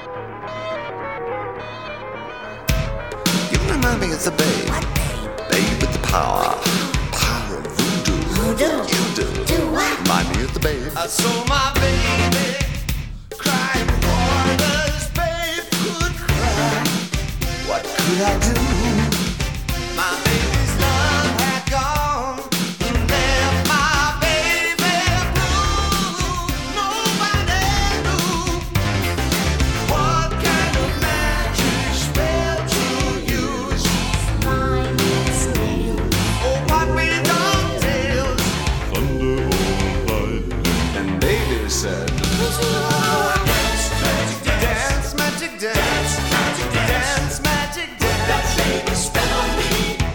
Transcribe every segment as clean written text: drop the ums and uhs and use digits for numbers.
You remind me of the babe. What babe? Babe with the power. Power of voodoo. Voodoo? You do. Do what? Remind me of the babe. I saw my baby crying for this babe could cry. What could I do? My baby's love had gone and left my baby blue. Nobody knew what kind of magic spell to use. Mine is new. Oh, what we don't tell. Thunder or lightning. And baby said, Dance, magic dance, magic dance, magic dance, magic dance. That baby spell on me.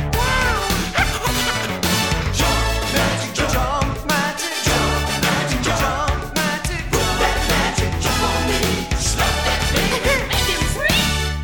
Jump, magic jump, magic jump, magic jump, magic. Put that magic jump on me. Slap that baby, make him free.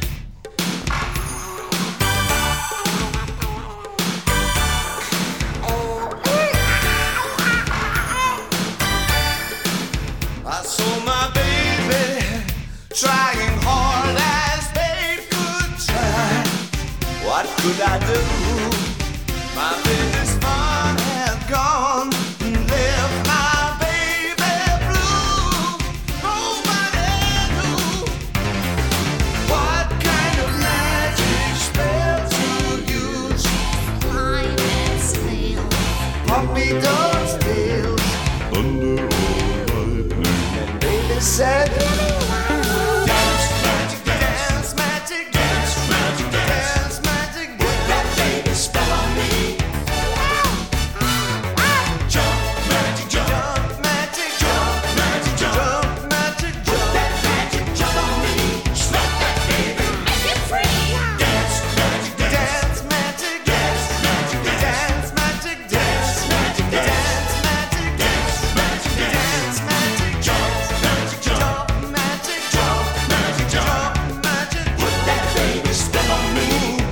I saw my baby trying hard as babe could try. What could I do? My baby's fun had gone and left my baby blue. Nobody knew what kind of magic spell to use. Mine is new. Puppy dogs tails. Thunder or lightning. Baby said, dance, magic, dance, magic, dance, magic, dance, magic, put that baby spell on me. Jump, magic, jump, magic, jump, magic, jump, magic, jump, that magic jump on me. Slap that baby, make it free. Dance, magic, dance, magic, dance, magic, dance, magic, dance, magic, dance, magic, dance, magic, dance, magic, jump, magic, jump, magic, jump, magic, jump, magic, put that baby spell on me.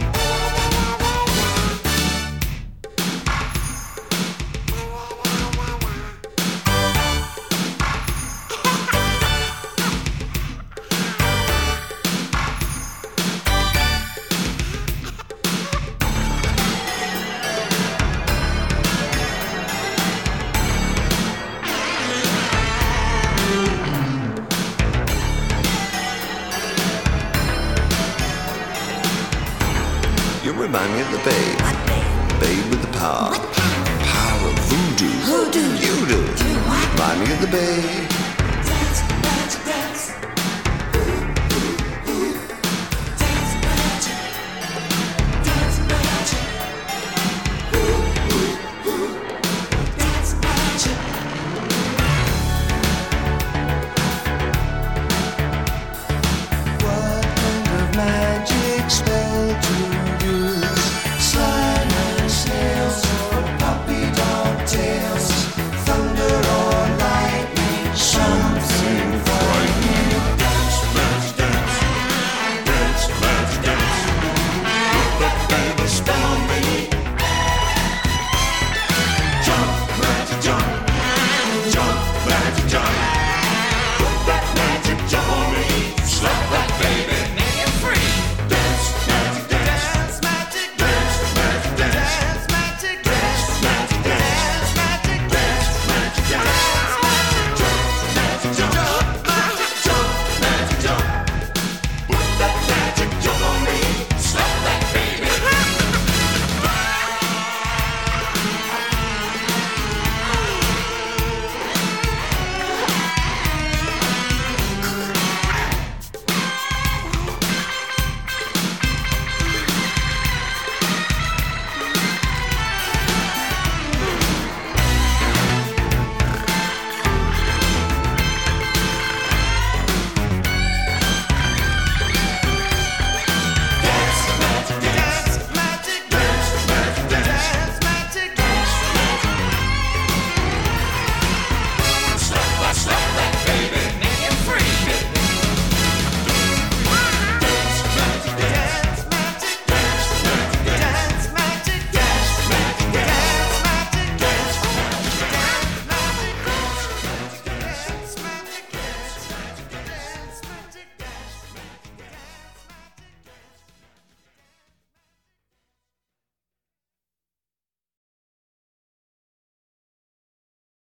you remind me of the babe. What babe? Babe with the power. What power? Power of voodoo. Voodoo? You do. Do what? Remind me of the babe.